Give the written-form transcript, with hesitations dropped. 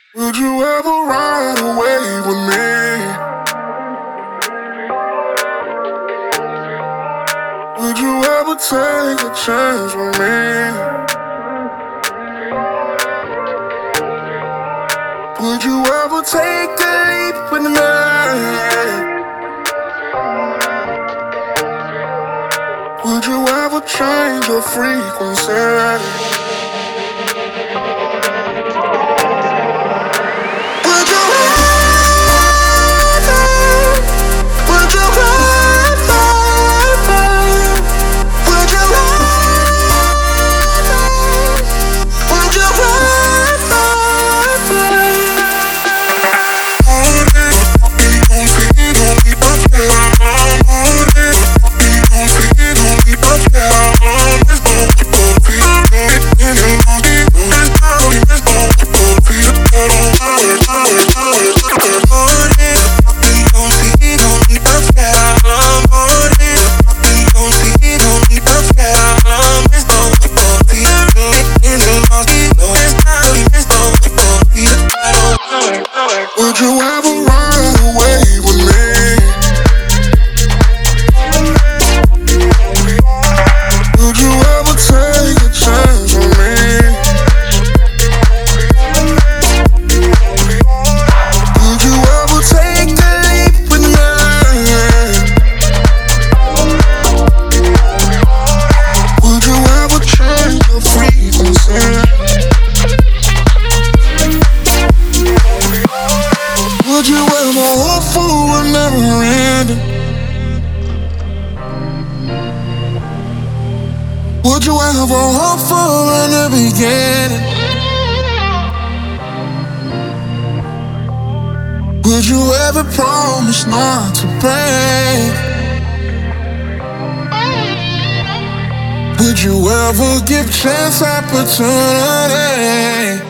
Would you ever ride away with me? Would you ever take a chance with me? Would you ever take a leap with me? Would you ever change your frequency? Would you ever? Would you ever? Would you ever? Would you Would you ever run away with me? Would you ever take a chance on me? Would you ever take a leap with me? Would you ever change your frequency? Would you ever hope for a never ending? Would you ever hope for a new beginning? Would you ever promise not to break? Would you ever give chance opportunity?